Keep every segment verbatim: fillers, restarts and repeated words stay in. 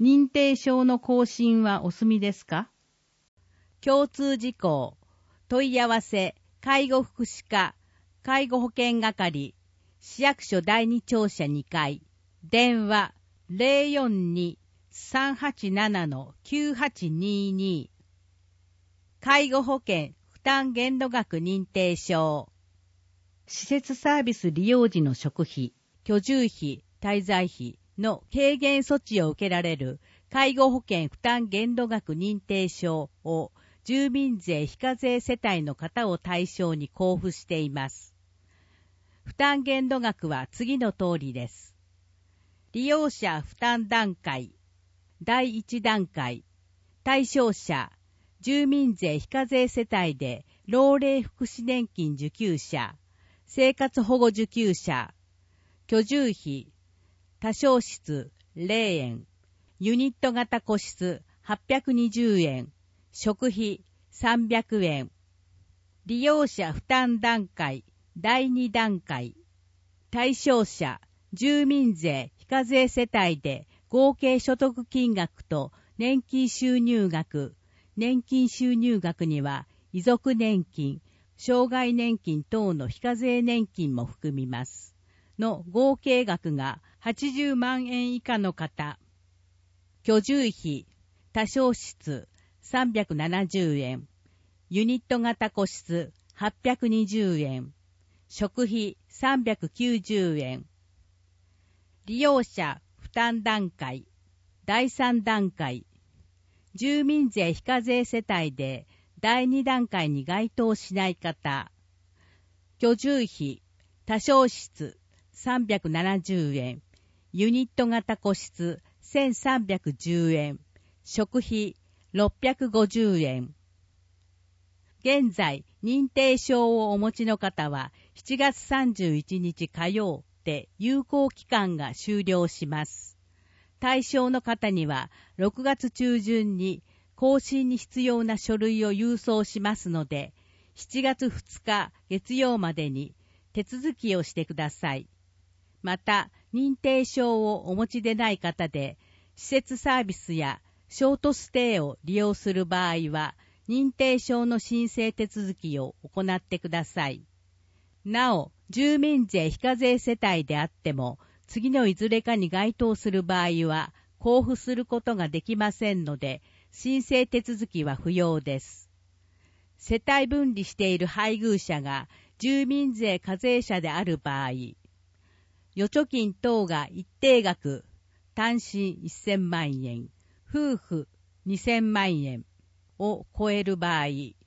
認定証の更新はお済みですか？共通事項、問い合わせ、介護福祉課、介護保険係、市役所第二庁舎にかい、電話 ゼロよんに さんはちなな きゅうはちにに、介護保険負担限度額認定証。施設サービス利用時の食費、居住費、滞在費の軽減措置を受けられる介護保険負担限度額認定証を住民税非課税世帯の方を対象に交付しています。負担限度額は次の通りです。利用者負担段階、だいいち段階、対象者、住民税非課税世帯で老齢福祉年金受給者、生活保護受給者、居住費、多床室ゼロえん、ユニット型個室はっぴゃくにじゅうえん、食費さんびゃくえん。利用者負担段階だいに段階、対象者、住民税非課税世帯で合計所得金額と年金収入額、年金収入額には遺族年金、障害年金等の非課税年金も含みます。の合計額がはちじゅうまんえん以下の方、居住費、多床室さんびゃくななじゅうえん、ユニット型個室はっぴゃくにじゅうえん、食費さんびゃくきゅうじゅうえん。利用者負担段階、だいさん段階、住民税非課税世帯でだいに段階に該当しない方、居住費、多床室さんびゃくななじゅうえん、ユニット型個室せんさんびゃくじゅうえん、食費ろっぴゃくごじゅうえん。現在、認定証をお持ちの方はしちがつさんじゅういちにち火曜で有効期間が終了します。対象の方にはろくがつ中旬に更新に必要な書類を郵送しますので、しちがつふつか月曜までに手続きをしてください。また、認定証をお持ちでない方で、施設サービスやショートステイを利用する場合は、認定証の申請手続きを行ってください。なお、住民税非課税世帯であっても、次のいずれかに該当する場合は、交付することができませんので、申請手続きは不要です。世帯分離している配偶者が住民税課税者である場合、預貯金等が一定額、単身せんまんえん、夫婦にせんまんえんを超える場合、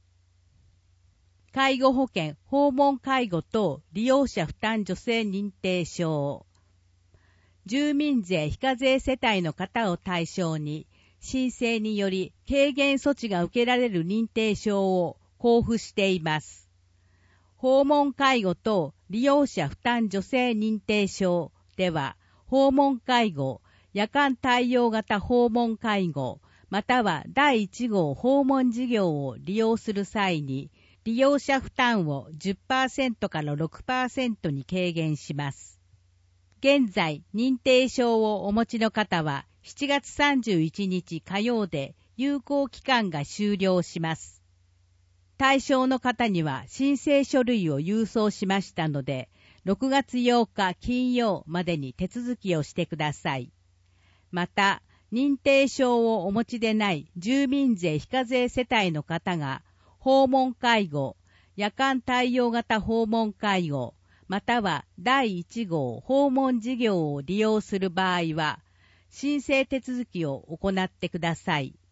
介護保険、訪問介護等利用者負担助成認定証、住民税非課税世帯の方を対象に、申請により軽減措置が受けられる認定証を交付しています。訪問介護等利用者負担助成認定証では、訪問介護、夜間対応型訪問介護、またはだいいち号訪問事業を利用する際に、利用者負担を じゅっパーセント から ろくパーセント に軽減します。現在、認定証をお持ちの方は、しちがつさんじゅういちにち火曜で有効期間が終了します。対象の方には申請書類を郵送しましたので、ろくがつようか金曜までに手続きをしてください。また、認定証をお持ちでない住民税非課税世帯の方が、訪問介護、夜間対応型訪問介護、またはだいいち号訪問事業を利用する場合は、申請手続きを行ってください。